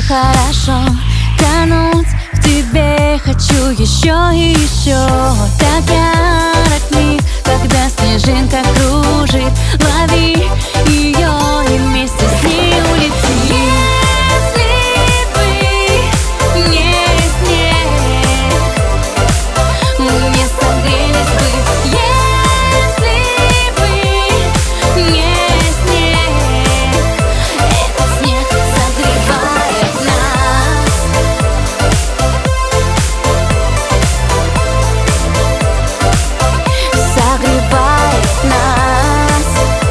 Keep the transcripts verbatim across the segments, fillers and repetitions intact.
хорошо. Тонуть в тебе хочу еще и еще. Так ярок миг, когда снежинка кружит. Лови ее и вместе с ней улети. Если бы не снег, мы не согрелись бы. Если бы не снег, этот снег согревает нас. Согревает нас.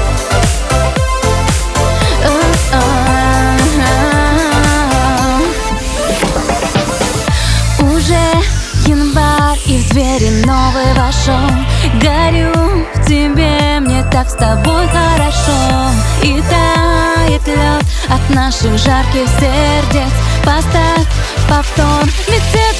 Уже январь, и в двери новый вошел. Горю в тебе, мне так с тобой хорошо. И тает лед от наших жарких сердец. Поставь повтор, ведь